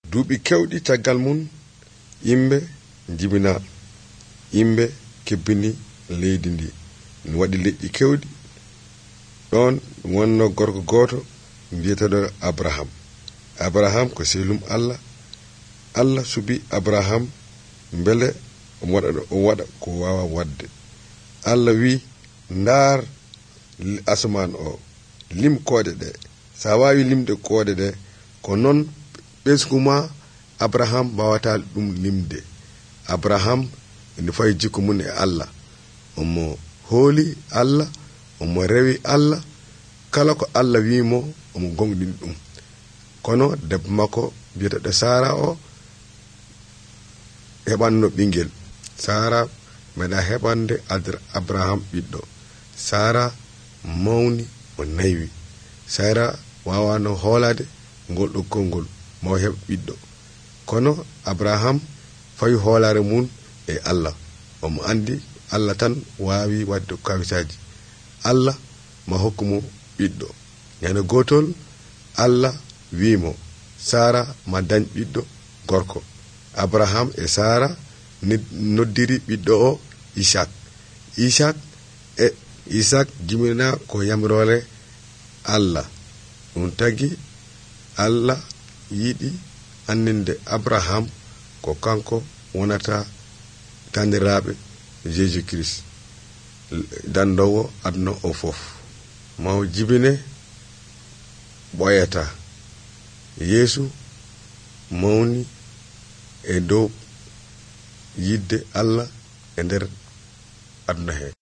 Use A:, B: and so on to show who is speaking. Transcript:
A: duuɓi kewɗi caggal mum yimɓe jibina, yimɓe kebbini leydi ndi waɗi leƴƴi kewɗi. ɗon wonno gorko gooto mbiyeteɗo abraham ko sehlum allah subi abraham beele o waɗa ko wawa wadde. Allah wi ndaar asman o, lim koode ɗe, sa wawi limde koode ɗe ko noon ɓesgu ma abraham wawata ɗum limde. abraham ene fayi jikku mum e Allah, omo hooli Allah, omo rewi Allah, kala ko Allah wimo omo gonɗini ɗum. kono debbo makko biyeteɗo sara o heɓanno ɓinguel. sara meeɗa heɓande abraham ɓiɗɗo. sara mawni o naywi. sara wawano hoolade ngol ɗoggol ngol maw heɓ ɓiɗɗo. kono abraham fawi hoolare mum e Allah, omo andi Allah tan wawi wadde kawisaji. Allah ma hokkumo ɓiɗɗo. ñande gotol Allah wimo sara ma dañ ɓiɗɗo gorko. abraham e sara noddiri ɓiɗɗo o Isaac jimina ko yamirore Allah. ɗum tagi Allah yiɗi anninde abraham ko kanko wonata taniraɓe Jésus Christ, dandowo aduna o fof. maw jibine ɓoyata Yeesu mawni e dow yidde Allah e nder aduna he.